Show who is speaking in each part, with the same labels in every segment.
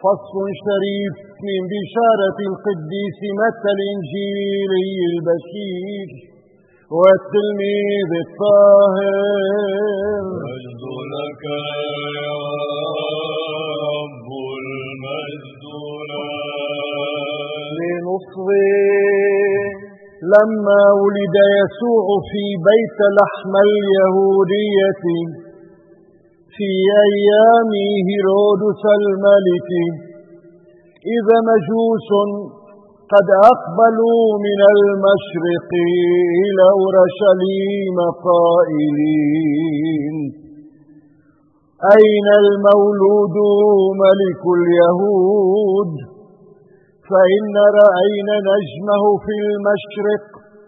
Speaker 1: فصل شريف من بشارة القديس متى الإنجيلي البشير والتلميذ الطاهر.
Speaker 2: مجد لك يا رب، المجد لك.
Speaker 1: لنصغي. لما ولد يسوع في بيت لحم اليهودية في أيام هيرودس الملك، إذا مجوس قد أقبلوا من المشرق إلى أورشليم قائلين: أين المولود ملك اليهود؟ فإن رأينا نجمه في المشرق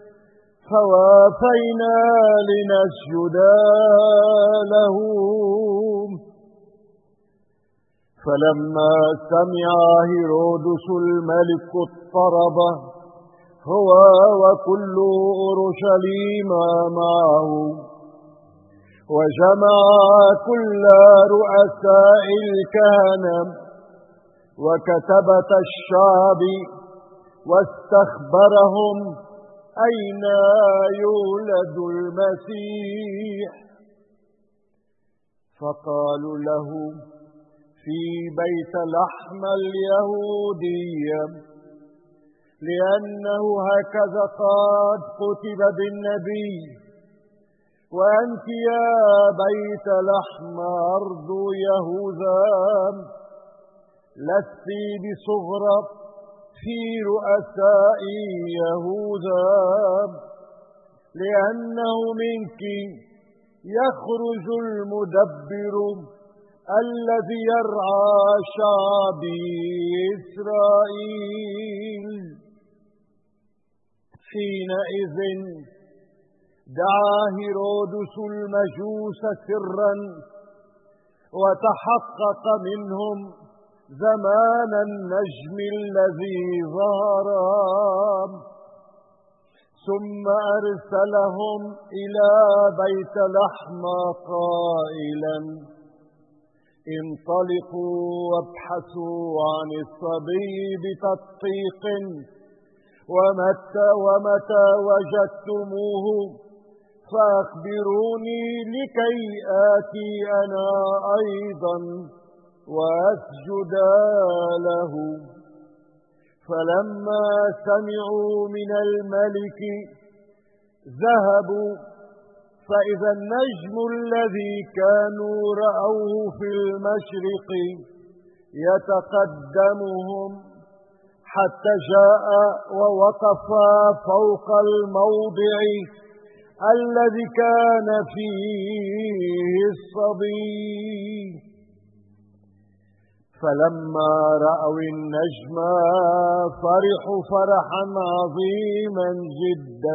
Speaker 1: فوافينا لنسجد له. فلما سمع هيرودس الملك اضطرب هو وكل أورشليم معه، وجمع كل رؤساء الكهنة وكتبة الشعب واستخبرهم أين يولد المسيح. فقالوا له: في بيت لحم اليهودية، لأنه هكذا قد كتب بالنبي: وأنت يا بيت لحم أرض يهوذا لست بصغرى في رؤساء يهوذا، لأنه منك يخرج المدبر الذي يرعى شعبي إسرائيل. حينئذ دعا هيرودس المجوس سرا وتحقق منهم زمان النجم الذي ظهر، ثم أرسلهم إلى بيت لحم قائلا: انطلقوا وابحثوا عن الصبي بتدقيق، ومتى وجدتموه فأخبروني لكي آتي أنا أيضا وأسجد له. فلما سمعوا من الملك ذهبوا، فإذا النجم الذي كانوا رأوه في المشرق يتقدمهم حتى جاء ووقف فوق الموضع الذي كان فيه الصبي. فلما رأوا النجم فرحوا فرحا عظيما جدا،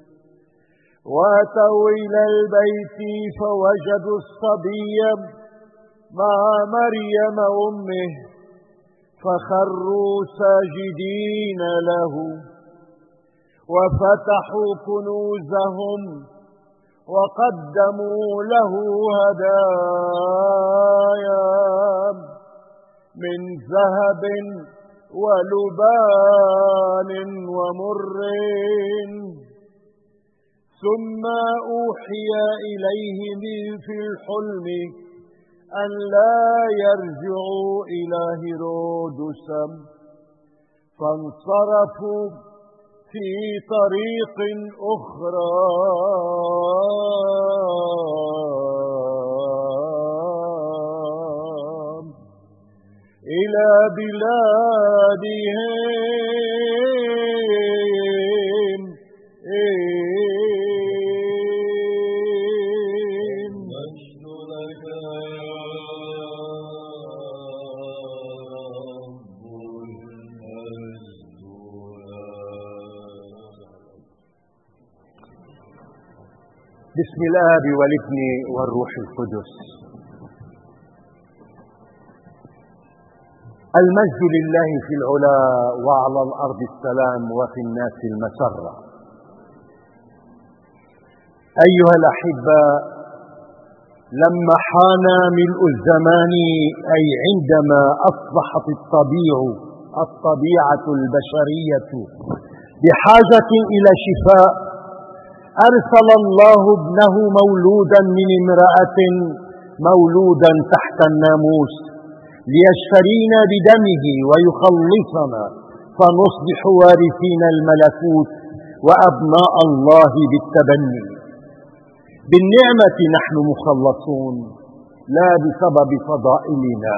Speaker 1: وأتوا إلى البيت فوجدوا الصبي مع مريم أمه، فخروا ساجدين له، وفتحوا كنوزهم وقدموا له هدايا من ذهب ولبان ومر. ثم أوحي إليهم في الحلم أن لا يرجعوا إلى هيرودس، فانصرفوا في طريق أخرى إلى بلادهم.
Speaker 2: مجد لك يا رب، المجد لك.
Speaker 1: بسم الآب والابن والروح القدس. المجد لله في العلا، وعلى الأرض السلام، وفي الناس المسرة. أيها الأحبة، لما حان ملء الزمان، أي عندما أصبحت الطبيعة البشرية بحاجة إلى شفاء، أرسل الله ابنه مولودا من امرأة، مولودا تحت الناموس، ليشترينا بدمه ويخلصنا، فنصبح وارثين الملكوت وأبناء الله بالتبني. بالنعمة نحن مخلصون، لا بسبب فضائلنا.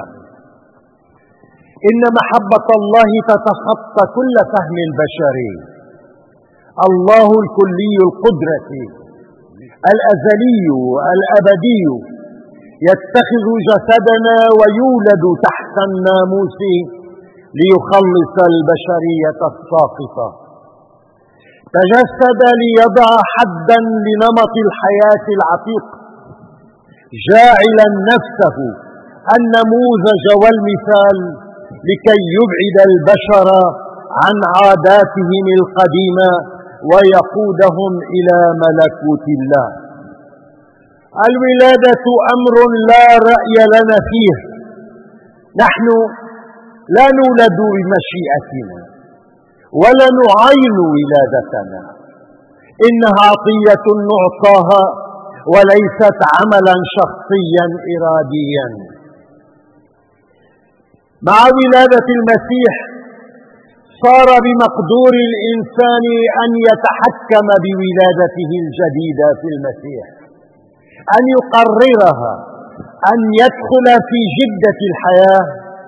Speaker 1: إن محبة الله تتخطى كل فهم البشري. الله الكلي القدرة الأزلي الأبدي يتخذ جسدنا ويولد تحت الناموس ليخلص البشرية الساقطة. تجسد ليضع حدا لنمط الحياة العتيق، جاعلا نفسه النموذج والمثال لكي يبعد البشر عن عاداتهم القديمة ويقودهم إلى ملكوت الله. الولادة أمر لا رأي لنا فيه. نحن لا نولد بمشيئتنا ولا نعاين ولادتنا، إنها عطية نعطاها وليست عملا شخصيا إراديا. مع ولادة المسيح صار بمقدور الإنسان أن يتحكم بولادته الجديدة في المسيح، أن يقررها، أن يدخل في جدة الحياة.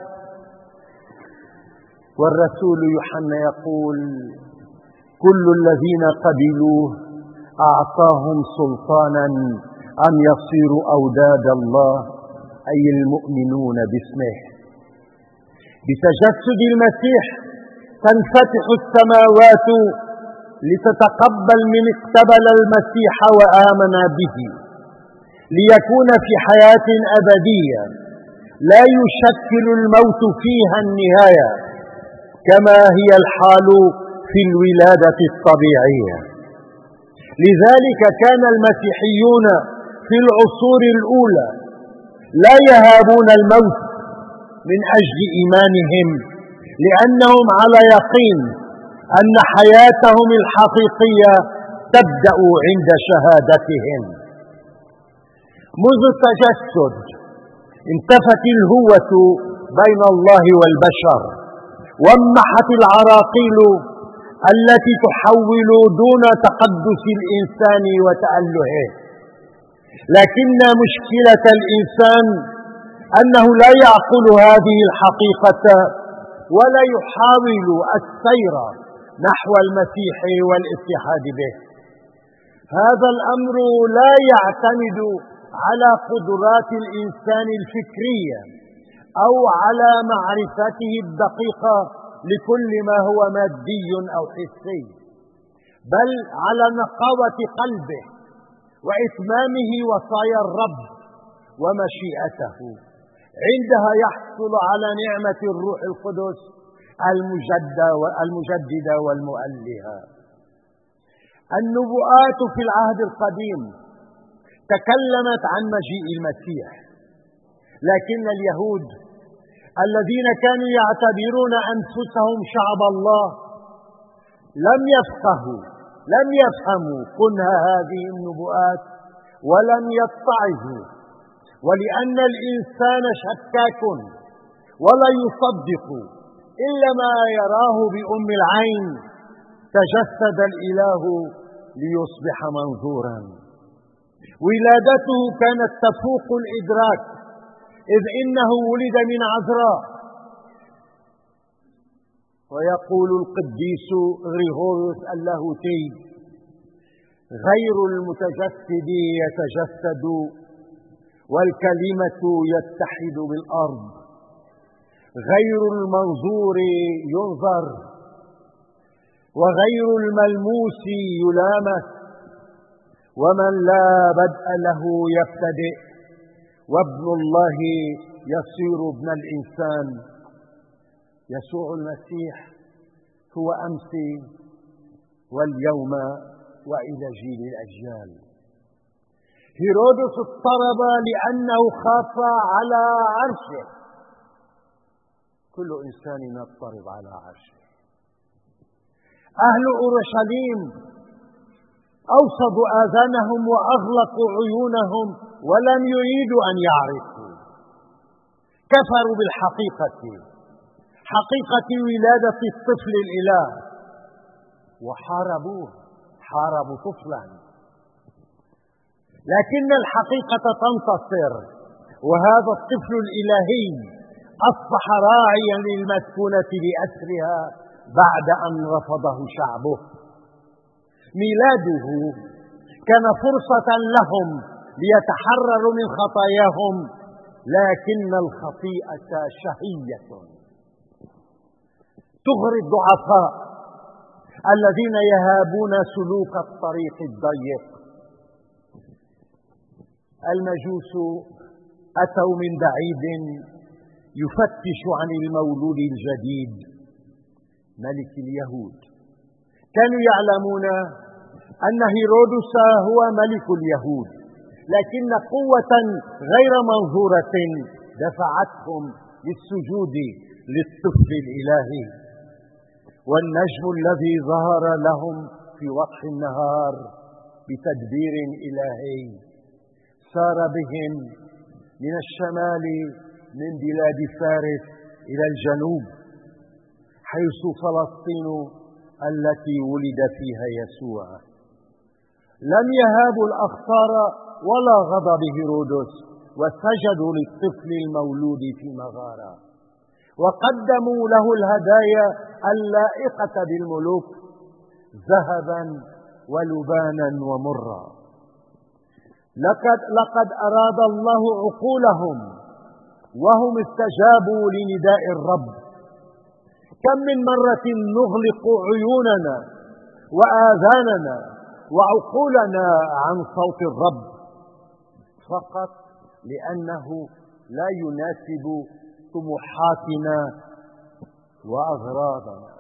Speaker 1: والرسول يوحنا يقول: كل الذين قبلوه أعطاهم سلطانا أن يصيروا أولاد الله، أي المؤمنون باسمه. بتجسد المسيح تنفتح السماوات لتتقبل من اقتبل المسيح وآمن به، ليكون في حياة أبدية لا يشكل الموت فيها النهاية، كما هي الحال في الولادة الطبيعية. لذلك كان المسيحيون في العصور الأولى لا يهابون الموت من أجل إيمانهم، لأنهم على يقين أن حياتهم الحقيقية تبدأ عند شهادتهم. منذ التجسد انتفت الهوة بين الله والبشر، وامحت العراقيل التي تحول دون تقدس الإنسان وتألهه. لكن مشكلة الإنسان أنه لا يعقل هذه الحقيقة ولا يحاول السير نحو المسيح والاتحاد به. هذا الأمر لا يعتمد على قدرات الإنسان الفكرية أو على معرفته الدقيقة لكل ما هو مادي أو حسي، بل على نقاوة قلبه وإتمامه وصايا الرب ومشيئته. عندها يحصل على نعمة الروح القدس المجددة والمؤلهة. النبوءات في العهد القديم تكلمت عن مجيء المسيح، لكن اليهود الذين كانوا يعتبرون أنفسهم شعب الله لم يفهموا كنه هذه النبوءات ولم يتعظوا. ولأن الإنسان شكاك ولا يصدق إلا ما يراه بأم العين، تجسد الإله ليصبح منظورا. ولادته كانت تفوق الإدراك، إذ إنه ولد من عذراء. ويقول القديس غريغوريوس اللاهوتي: غير المتجسد يتجسد، والكلمة يتحد بالأرض. غير المنظور ينظر، وغير الملموس يلامس. ومن لا بدء له يبتدئ، وابن الله يصير ابن الإنسان. يسوع المسيح هو أمس واليوم وإلى جيل الأجيال. هيرودس اضطرب لأنه خاف على عرشه. كل إنسان يضطرب على عرشه. أهل أورشليم أوصدوا آذانهم وأغلقوا عيونهم ولم يريدوا أن يعرفوا. كفروا بالحقيقة، حقيقة ولادة الطفل الإله، وحاربوه، حاربوا طفلا. لكن الحقيقة تنتصر، وهذا الطفل الإلهي أصبح راعيا للمسكونة بأسرها بعد أن رفضه شعبه. ميلاده كان فرصة لهم ليتحرروا من خطاياهم، لكن الخطيئة شهية تغري الضعفاء الذين يهابون سلوك الطريق الضيق. المجوس أتوا من بعيد يفتش عن المولود الجديد ملك اليهود. كانوا يعلمون أن هيرودس هو ملك اليهود، لكن قوة غير منظورة دفعتهم للسجود للطفل الإلهي. والنجم الذي ظهر لهم في وضح النهار بتدبير إلهي سار بهم من الشمال من بلاد فارس إلى الجنوب، حيث فلسطين التي ولد فيها يسوع. لم يهابوا الأخطار ولا غضب هيرودس، وسجدوا للطفل المولود في مغارة، وقدموا له الهدايا اللائقة بالملوك، ذهبا ولبانا ومرا. لقد أراد الله عقولهم وهم استجابوا لنداء الرب. كم من مرة نغلق عيوننا وآذاننا وعقولنا عن صوت الرب فقط لأنه لا يناسب طموحاتنا وأغراضنا.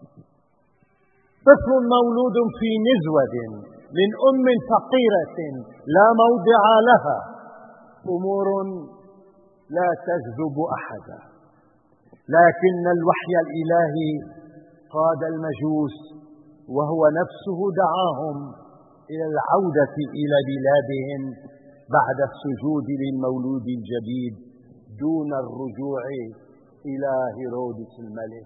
Speaker 1: طفل مولود في نزوة من أم فقيرة لا موضع لها، أمور لا تجذب أحدا. لكن الوحي الإلهي قاد المجوس، وهو نفسه دعاهم إلى العودة إلى بلادهم بعد السجود للمولود الجديد دون الرجوع إلى هيرودس الملك.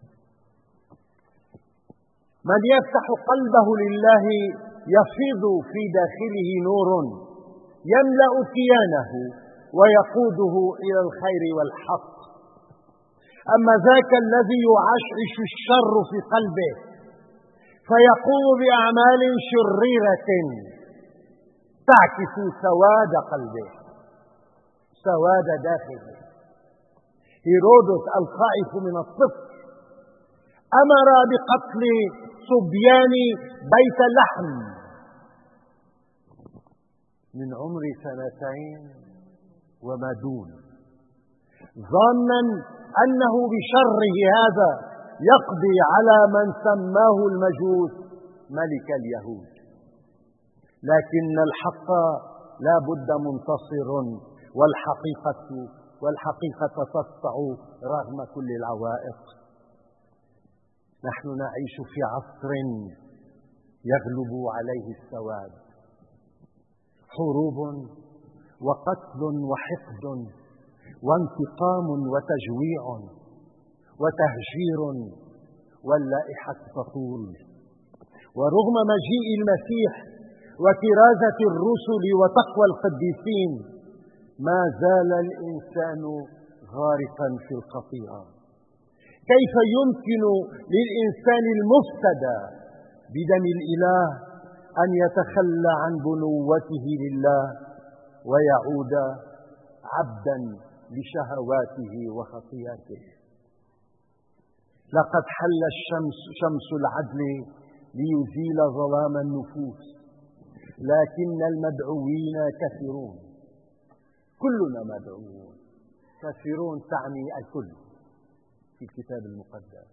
Speaker 1: من يفتح قلبه لله يفيض في داخله نور يملأ كيانه ويقوده إلى الخير والحق. أما ذاك الذي يعشعش الشر في قلبه فيقوم بأعمال شريرة تعكس سواد قلبه، سواد داخله. هيرودس الخائف من الطفل أمر بقتل صبيان بيت لحم من عمر 2 وما دون، ظانا أنه بشره هذا يقضي على من سماه المجوس ملك اليهود. لكن الحق لا بد منتصر، والحقيقة تسطع رغم كل العوائق. نحن نعيش في عصر يغلب عليه السواد، حروب وقتل وحقد وانتقام وتجويع وتهجير، واللائحة تطول. ورغم مجيء المسيح وكرازة الرسل وتقوى القديسين ما زال الإنسان غارقا في الخطيئة. كيف يمكن للإنسان المفتدى بدم الإله أن يتخلى عن بنوته لله ويعود عبدا لشهواته وخطيئته؟ لقد حل شمس العدل ليزيل ظلام النفوس، لكن المدعوين كثيرون. كلنا مدعوون، كثيرون تعني الكل في الكتاب المقدس،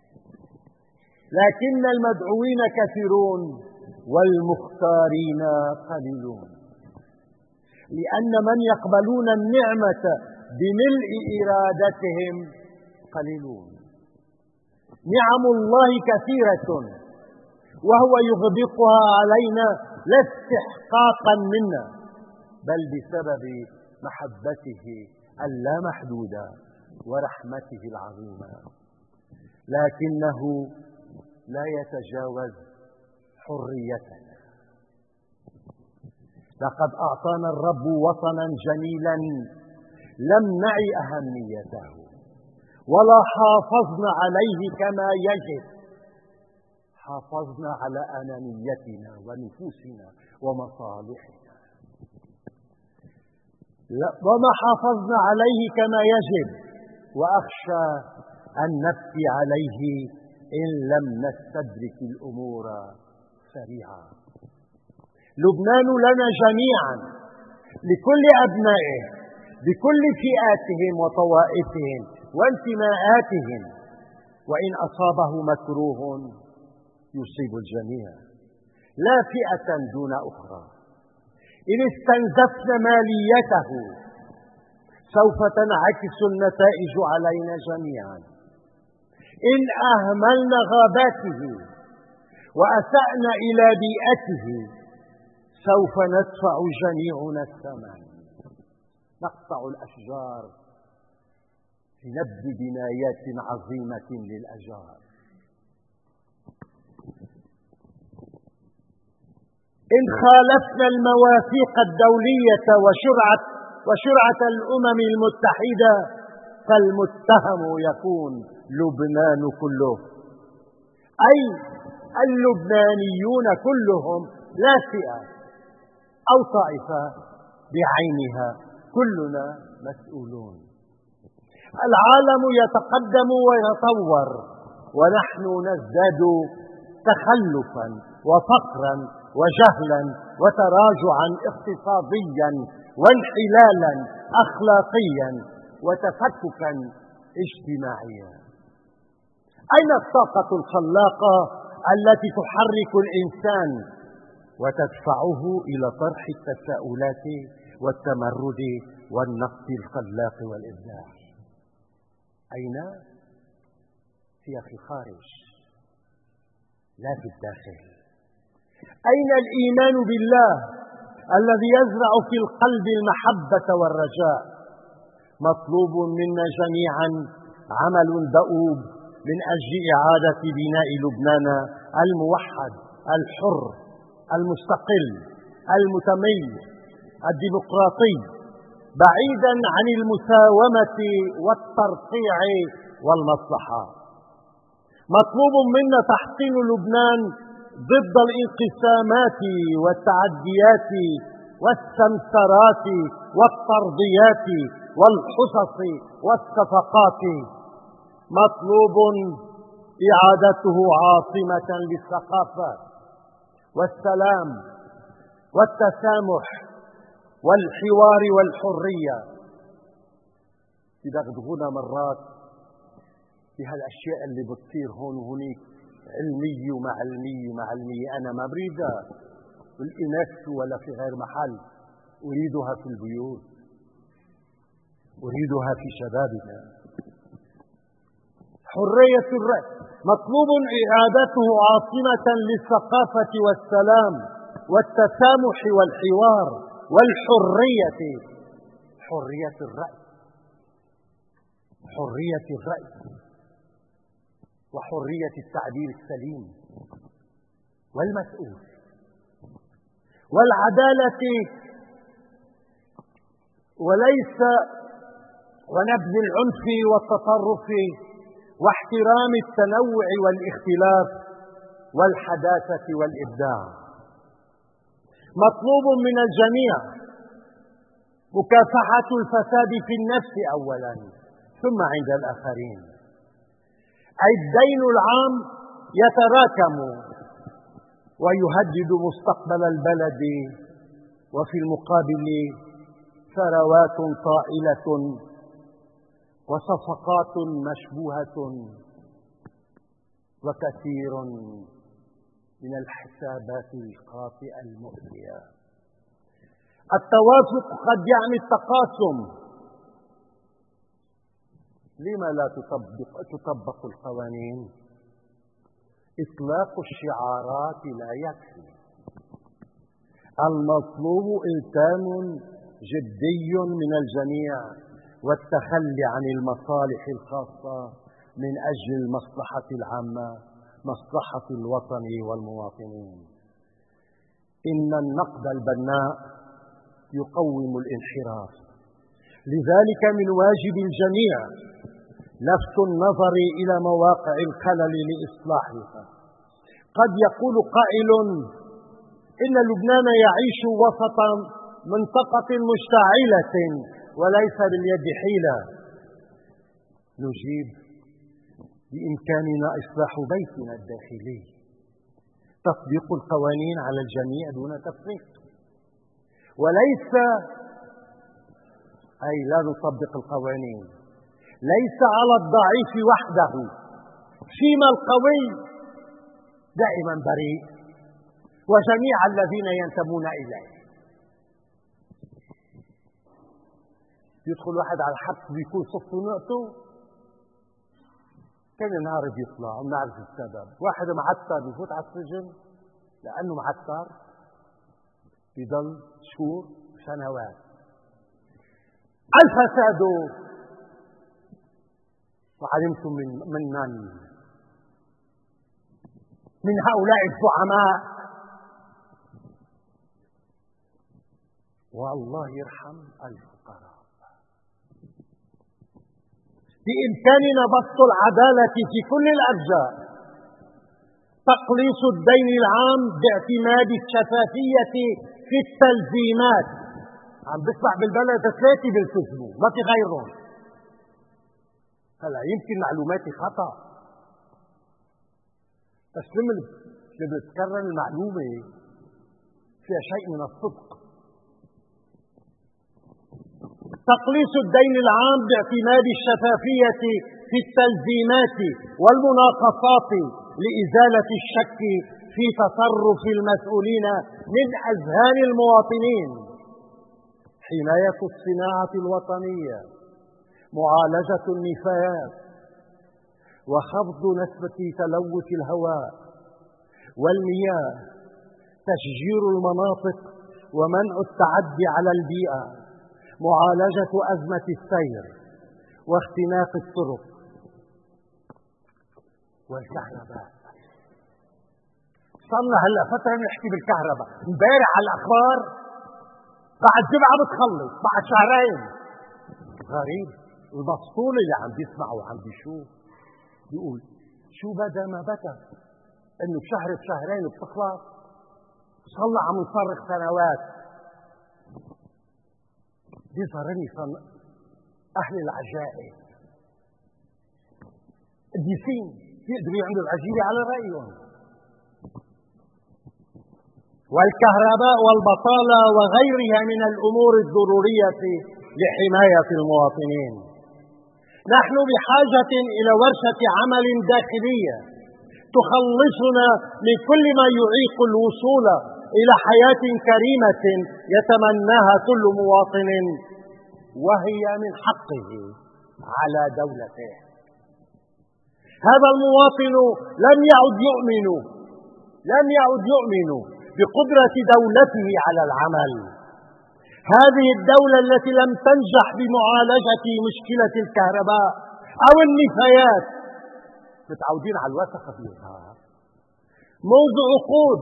Speaker 1: لكن المدعوين كثيرون والمختارين قليلون. لأن من يقبلون النعمة بملء إرادتهم قليلون. نعم الله كثيرة وهو يغدقها علينا لا استحقاقا منا، بل بسبب محبته اللامحدودة ورحمته العظيمة، لكنه لا يتجاوز حريتنا. لقد أعطانا الرب وطنا جميلا لم نعي أهميته ولا حافظنا عليه كما يجب. حافظنا على أنانيتنا ونفوسنا ومصالحنا، وما حافظنا عليه كما يجب، وأخشى أن نبكي عليه إن لم نستدرك الأمور سريعا. لبنان لنا جميعا، لكل أبنائه بكل فئاتهم وطوائفهم وانتماءاتهم، وإن أصابه مكروه يصيب الجميع، لا فئة دون أخرى. إن استنزفنا ماليته سوف تنعكس النتائج علينا جميعا. إن أهملنا غاباته وأسأنا إلى بيئته سوف ندفع جميعنا الثمن. نقطع الأشجار لنبني بنايات عظيمة للأجار. إن خالفنا المواثيق الدولية وشرعة الأمم المتحدة فالمتهم يكون لبنان كله، أي اللبنانيون كلهم، لا فئة أو طائفة بعينها، كلنا مسؤولون. العالم يتقدم ويتطور ونحن نزداد تخلفا وفقرا وجهلا وتراجعا اقتصاديا وانحلالا أخلاقيا وتفككا اجتماعيا. أين الطاقة الخلاقة التي تحرك الإنسان وتدفعه إلى طرح التساؤلات والتمرد والنقد الخلاق والإبداع؟ أين؟ هي في الخارج لا في الداخل. أين الإيمان بالله الذي يزرع في القلب المحبة والرجاء؟ مطلوب منا جميعا عمل دؤوب من أجل إعادة بناء لبنان الموحد الحر المستقل المتميز الديمقراطي، بعيدا عن المساومة والترقيع والمصلحة. مطلوب منا تحصين لبنان ضد الانقسامات والتعديات والسمسرات والطرديات والحصص والصفقات. مطلوب إعادته عاصمة للثقافة والسلام والتسامح والحوار والحرية. يدغدغونا مرات بهالأشياء اللي بتصير هون وهنيك، علمي ومع علمي ومع علمي. أنا ما بريدها بالإناث ولا في غير محل، أريدها في البيوت، أريدها في شبابنا. حرية الرأي مطلوب إعادته عاصمة للثقافة والسلام والتسامح والحوار والحرية. حرية الرأي، حرية الرأي وحرية التعبير السليم والمسؤول والعدالة، وليس ونبذ العنف والتطرف واحترام التنوع والاختلاف والحداثة والإبداع. مطلوب من الجميع مكافحة الفساد في النفس أولا ثم عند الآخرين. الدين العام يتراكم ويهدد مستقبل البلد، وفي المقابل ثروات طائلة وصفقات مشبوهة وكثير من الحسابات الخاطئة المؤذية. التوافق قد يعني التقاسم. لما لا تطبق القوانين؟ إطلاق الشعارات لا يكفي، المطلوب إلتزام جدي من الجميع والتخلي عن المصالح الخاصة من أجل المصلحة العامة، مصلحة الوطن والمواطنين. إن النقد البناء يقوم الانحراف، لذلك من واجب الجميع لفت النظر إلى مواقع الخلل لإصلاحها. قد يقول قائل إن لبنان يعيش وسط منطقة مشتعلة وليس باليد حيلة. نجيب: بإمكاننا إصلاح بيتنا الداخلي، تطبيق القوانين على الجميع دون تفريق، وليس أي لا نطبق القوانين ليس على الضعيف وحده، فيما القوي دائما بريء وجميع الذين ينتمون إليه. يدخل واحد على الحبس بيكون صفه نقطه، كان نهار بيطلع ونعرف السبب. واحد معتر بيفوت على السجن لأنه معتر، بيضل شهور سنوات. الفساد وعلمتم من هؤلاء الزعماء، والله يرحم الفقراء. بإمكاننا بسط العدالة في كل الأرجاء، تقليص الدين العام باعتماد الشفافية في التلزيمات. عم بسمع بالبلد 3 بيلتزموا ما في غيرهم. هلا يمكن معلوماتي خطأ، بس لما بتكرر المعلومة فيها شيء من الصدق. تقليص الدين العام باعتماد الشفافية في التلزيمات والمناقصات لإزالة الشك في تصرف المسؤولين من أذهان المواطنين. حماية الصناعة الوطنية، معالجة النفايات وخفض نسبة تلوث الهواء والمياه، تشجير المناطق ومنع التعدي على البيئة، معالجة أزمة السير واختناق الطرق والكهرباء. صرنا هلا فترة نحكي بالكهرباء، امبارح على الأخبار بعد جمعة بتخلص، بعد شهرين. غريب، المسطول اللي عم بيسمع وعم بيشوف بيقول شو بدا ما بدا، انه بشهر بشهرين بتخلص. صلى عم نصرخ سنوات. بيظهرني أهل العجائب قديسين يقدروا يعملوا العجيبة على رأيهم. والكهرباء والبطالة وغيرها من الأمور الضرورية لحماية المواطنين. نحن بحاجة إلى ورشة عمل داخلية تخلصنا من كل ما يعيق الوصول إلى حياة كريمة يتمناها كل مواطن، وهي من حقه على دولته. هذا المواطن لم يعد يؤمن بقدرة دولته على العمل. هذه الدولة التي لم تنجح بمعالجة مشكلة الكهرباء أو النفايات، متعودين على الوسخ فيها منذ عقود،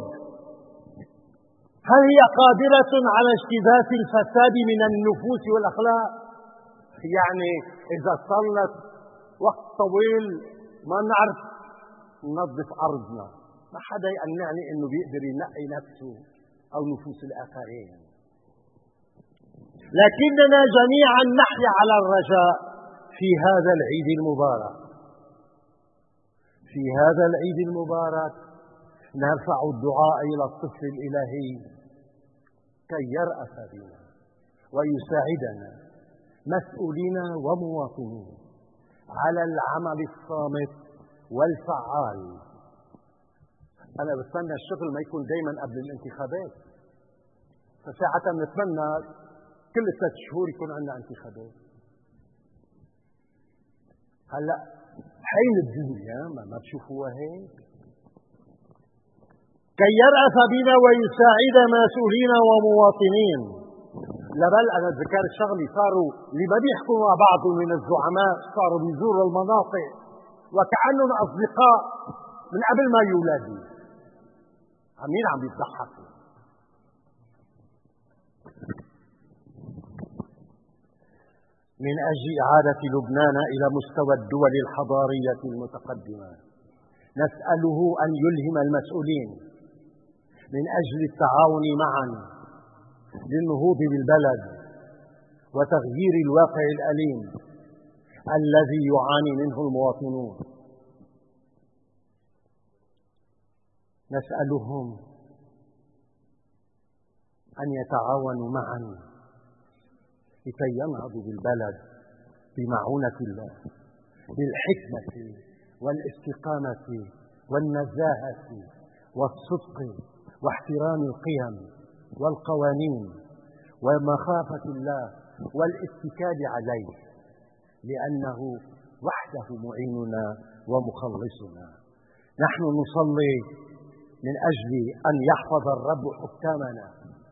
Speaker 1: هل هي قادرة على اجتذاذ الفساد من النفوس والأخلاق؟ يعني إذا صلت وقت طويل ما نعرف ننظف أرضنا، ما حدا يقنعني إنه بيقدر ينقي نفسه أو نفوس الآخرين. لكننا جميعا نحيا على الرجاء في هذا العيد المبارك. في هذا العيد المبارك نرفع الدعاء إلى الطفل الإلهي كي يرأف بنا ويساعدنا مسؤولين ومواطنين على العمل الصامت والفعال. أنا بستنى الشغل ما يكون دايما قبل الانتخابات، فساعة نتمنى كل 3 شهور يكون عندنا انتخابات. هلا حين الدنيا ما تشوفوها هيك، كي يرأف بنا ويساعد مسؤولين ومواطنين. لبل أنا ذكرت شغلي، صاروا اللي ما بيحكوا مع بعض من الزعماء صاروا بيزوروا المناطق وكأنهم أصدقاء من قبل ما يولدوا. مين عم يضحكوا؟ من أجل إعادة لبنان إلى مستوى الدول الحضارية المتقدمة نسأله أن يلهم المسؤولين من أجل التعاون معا للنهوض بالبلد وتغيير الواقع الأليم الذي يعاني منه المواطنون. نسألهم أن يتعاونوا معا لكي ينهضوا بالبلد بمعونة الله بالحكمة والاستقامة والنزاهة والصدق واحترام القيم والقوانين ومخافة الله والاتكال عليه، لأنه وحده معيننا ومخلصنا. نحن نصلي من أجل أن يحفظ الرب حكامنا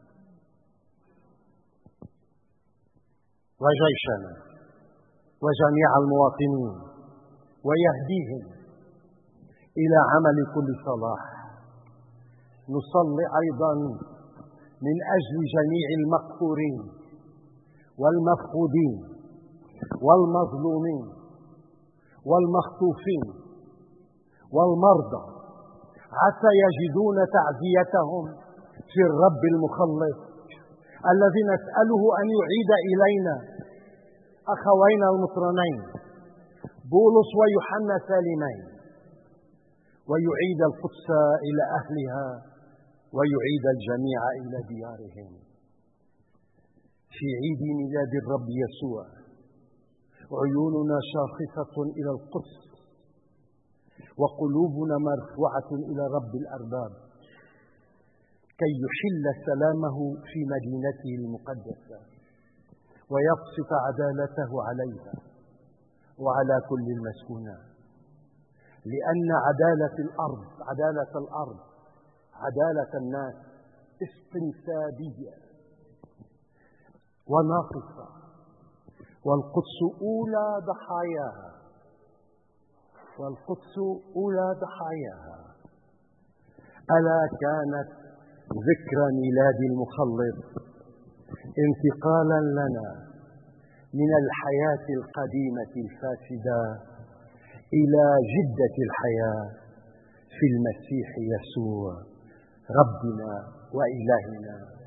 Speaker 1: وجيشنا وجميع المواطنين ويهديهم إلى عمل كل صلاح. نصلي أيضا من أجل جميع المقهورين والمفقودين والمظلومين والمخطوفين والمرضى، حتى يجدون تعزيتهم في الرب المخلص الذي نسأله أن يعيد إلينا أخوينا المطرنين بولس ويوحنا سالمين، ويعيد القدس إلى أهلها ويعيد الجميع إلى ديارهم. في عيد ميلاد الرب يسوع عيوننا شاخصة إلى القدس وقلوبنا مرفوعة إلى رب الأرباب كي يحل سلامه في مدينته المقدسة ويبسط عدالته عليها وعلى كل المسكونة، لأن عدالة الأرض عدالة الناس استنسابية وناقصة، والقدس أولى ضحاياها. ألا كانت ذكرى ميلاد المخلص انتقالا لنا من الحياة القديمة الفاسدة إلى جدة الحياة في المسيح يسوع ربنا وإلهنا.